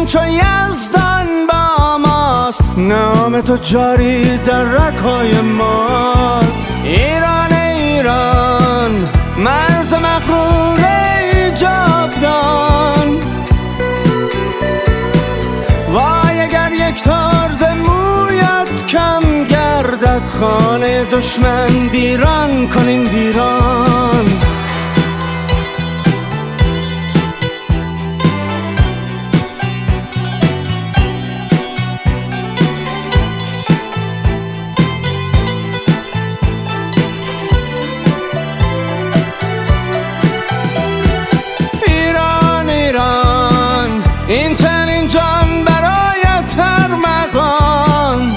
چو یزدان با ماست، نام تو جاری در رگ‌های ماست. ایران ایران مرز مغرور جاودان، وای اگر یک تار ز مویت کم گردد، خانه دشمن ویران کنین ویران. این چنین جان برایت ارمغان،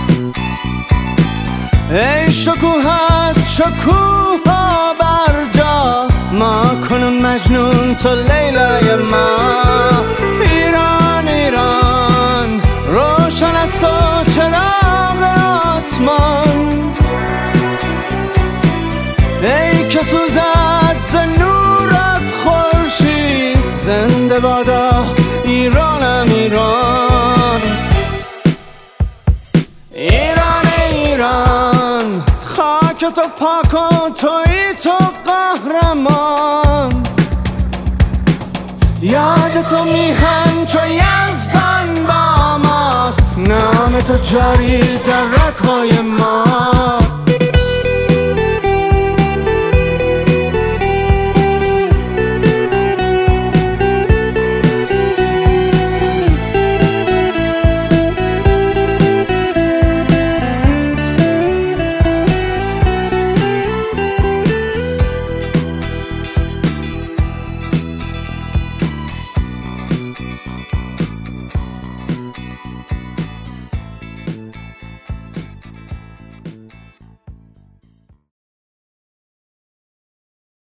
ای شکوهت شکوها بر جا، ما کنون مجنون تو لیلای ما. ایران ایران روشن است و چراغ آسمان، ای که سوزد ز نورت خورشید، زنده بادا ایرانم ایران. ایران ایران خاک تو پاک و تویی تو قهرمان، یاد تو میهن چو یزدان با ماست، نام تو جاری در رگ‌های ما.